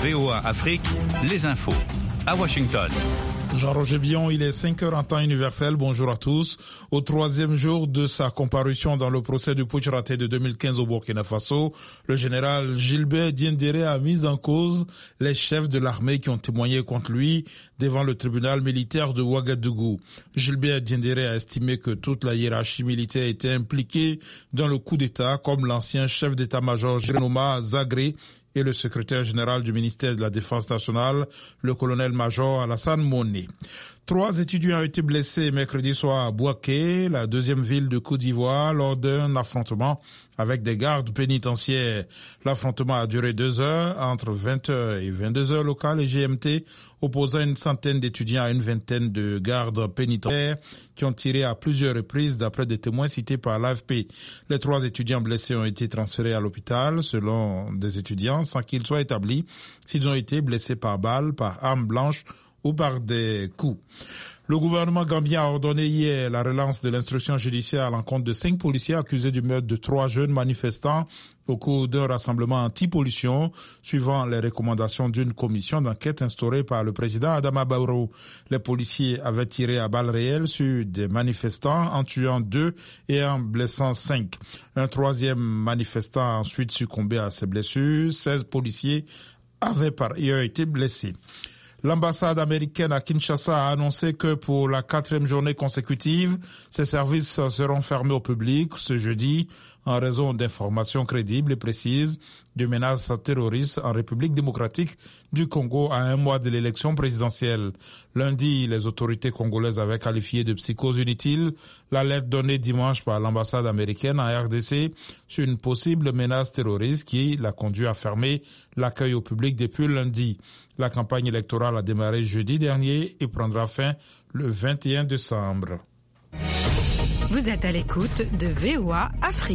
VOA Afrique, les infos. À Washington. Jean-Roger Billon, il est 5h en temps universel. Bonjour à tous. Au troisième jour de sa comparution dans le procès du putsch raté de 2015 au Burkina Faso, le général Gilbert Diendéré a mis en cause les chefs de l'armée qui ont témoigné contre lui devant le tribunal militaire de Ouagadougou. Gilbert Diendéré a estimé que toute la hiérarchie militaire était impliquée dans le coup d'État, comme l'ancien chef d'état-major Génoma Zagré et le secrétaire général du ministère de la Défense nationale, le colonel-major Alassane Moné. 3 étudiants ont été blessés mercredi soir à Bouaké, la deuxième ville de Côte d'Ivoire, lors d'un affrontement avec des gardes pénitentiaires. L'affrontement a duré 2 heures, entre 20h et 22h locales et GMT, opposant une centaine d'étudiants à une vingtaine de gardes pénitentiaires qui ont tiré à plusieurs reprises d'après des témoins cités par l'AFP. Les 3 étudiants blessés ont été transférés à l'hôpital, selon des étudiants, sans qu'il soit établi s'ils ont été blessés par balle, par arme blanche ou par des coups. Le gouvernement gambien a ordonné hier la relance de l'instruction judiciaire à l'encontre de 5 policiers accusés du meurtre de 3 jeunes manifestants au cours d'un rassemblement anti-pollution, suivant les recommandations d'une commission d'enquête instaurée par le président Adama Barrow. Les policiers avaient tiré à balles réelles sur des manifestants en tuant 2 et en blessant 5. Un 3e manifestant a ensuite succombé à ses blessures. 16 policiers avaient par ailleurs été blessés. L'ambassade américaine à Kinshasa a annoncé que pour la 4e journée consécutive, ses services seront fermés au public ce jeudi en raison d'informations crédibles et précises de menaces terroristes en République démocratique du Congo à 1 mois de l'élection présidentielle. Lundi, les autorités congolaises avaient qualifié de psychose inutile l'alerte donnée dimanche par l'ambassade américaine en RDC sur une possible menace terroriste qui l'a conduit à fermer l'accueil au public depuis lundi. La campagne électorale a démarré jeudi dernier et prendra fin le 21 décembre. Vous êtes à l'écoute de VOA Afrique.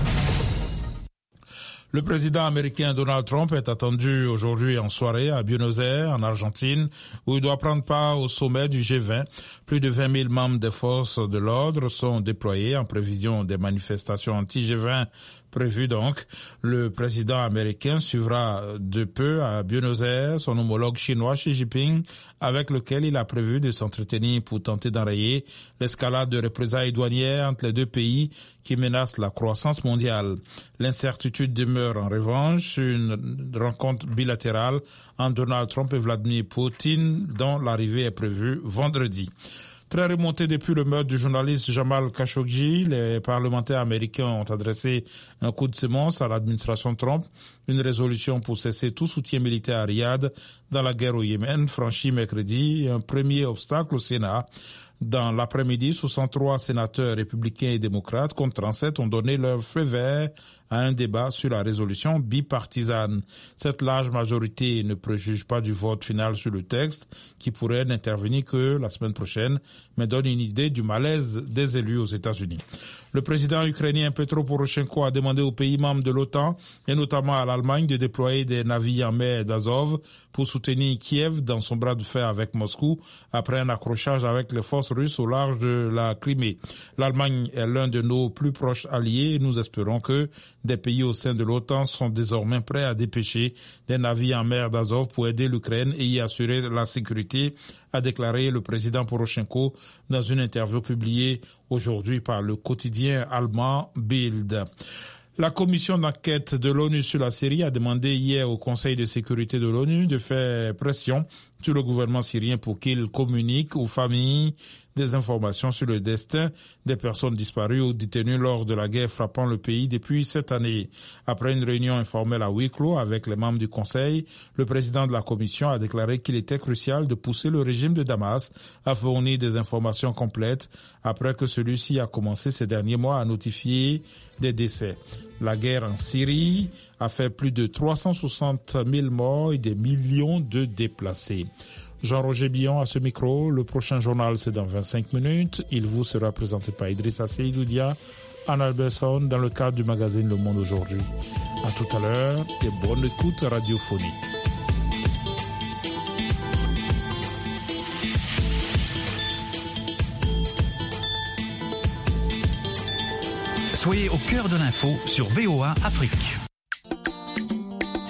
Le président américain Donald Trump est attendu aujourd'hui en soirée à Buenos Aires, en Argentine, où il doit prendre part au sommet du G20. Plus de 20 000 membres des forces de l'ordre sont déployés en prévision des manifestations anti-G20 prévues donc. Le président américain suivra de peu à Buenos Aires son homologue chinois Xi Jinping, avec lequel il a prévu de s'entretenir pour tenter d'enrayer l'escalade de représailles douanières entre les 2 pays qui menacent la croissance mondiale. L'incertitude demeure en revanche sur une rencontre bilatérale entre Donald Trump et Vladimir Poutine, dont l'arrivée est prévue vendredi. Très remonté depuis le meurtre du journaliste Jamal Khashoggi, les parlementaires américains ont adressé un coup de sémence à l'administration Trump. Une résolution pour cesser tout soutien militaire à Riyad dans la guerre au Yémen franchit mercredi un premier obstacle au Sénat. Dans l'après-midi, 63 sénateurs républicains et démocrates contre 37 ont donné leur feu vert à un débat sur la résolution bipartisane. Cette large majorité ne préjuge pas du vote final sur le texte, qui pourrait n'intervenir que la semaine prochaine, mais donne une idée du malaise des élus aux États-Unis. Le président ukrainien Petro Poroshenko a demandé aux pays membres de l'OTAN, et notamment à l'Allemagne, de déployer des navires en mer d'Azov pour soutenir Kiev dans son bras de fer avec Moscou, après un accrochage avec les forces russes au large de la Crimée. L'Allemagne est l'un de nos plus proches alliés et nous espérons que des pays au sein de l'OTAN sont désormais prêts à dépêcher des navires en mer d'Azov pour aider l'Ukraine et y assurer la sécurité, a déclaré le président Poroshenko dans une interview publiée aujourd'hui par le quotidien allemand Bild. La commission d'enquête de l'ONU sur la Syrie a demandé hier au Conseil de sécurité de l'ONU de faire pression sur le gouvernement syrien pour qu'il communique aux familles des informations sur le destin des personnes disparues ou détenues lors de la guerre frappant le pays depuis cette année. Après une réunion informelle à huis clos avec les membres du Conseil, le président de la commission a déclaré qu'il était crucial de pousser le régime de Damas à fournir des informations complètes après que celui-ci a commencé ces derniers mois à notifier des décès. La guerre en Syrie a fait plus de 360 000 morts et des millions de déplacés. Jean-Roger Billon à ce micro. Le prochain journal, c'est dans 25 minutes. Il vous sera présenté par Idrissa Seydoudia, Anne Alberson, dans le cadre du magazine Le Monde aujourd'hui. À tout à l'heure et bonne écoute radiophonique. Soyez au cœur de l'info sur VOA Afrique.